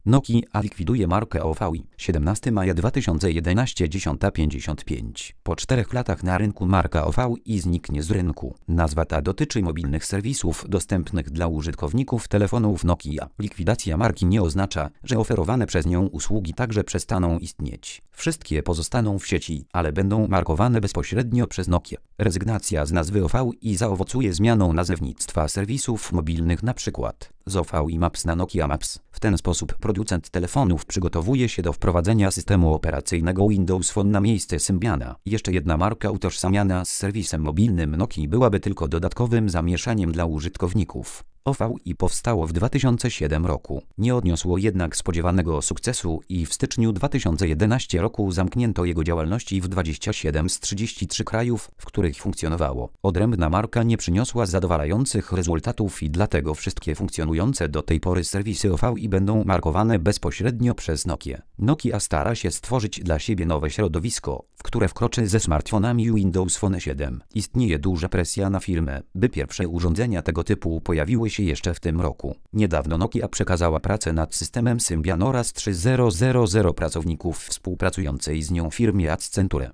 Nokia likwiduje markę OVI. 17 maja 2011 10:55. Po 4 latach na rynku marka OVI zniknie z rynku. Nazwa ta dotyczy mobilnych serwisów dostępnych dla użytkowników telefonów Nokia. Likwidacja marki nie oznacza, że oferowane przez nią usługi także przestaną istnieć. Wszystkie pozostaną w sieci, ale będą markowane bezpośrednio przez Nokia. Rezygnacja z nazwy OVI zaowocuje zmianą nazewnictwa serwisów mobilnych, np. z OVI Maps na Nokia Maps. W ten sposób producent telefonów przygotowuje się do wprowadzenia systemu operacyjnego Windows Phone na miejsce Symbiana. Jeszcze jedna marka utożsamiana z serwisem mobilnym Nokii byłaby tylko dodatkowym zamieszaniem dla użytkowników. OVI powstało w 2007 roku. Nie odniosło jednak spodziewanego sukcesu i w styczniu 2011 roku zamknięto jego działalności w 27 z 33 krajów, w których funkcjonowało. Odrębna marka nie przyniosła zadowalających rezultatów i dlatego wszystkie funkcjonujące do tej pory serwisy OVI będą markowane bezpośrednio przez Nokię. Nokia stara się stworzyć dla siebie nowe środowisko, w które wkroczy ze smartfonami Windows Phone 7. Istnieje duża presja na firmę, by pierwsze urządzenia tego typu pojawiły się jeszcze w tym roku. Niedawno Nokia przekazała pracę nad systemem Symbian oraz 3000 pracowników współpracującej z nią firmie Accenture.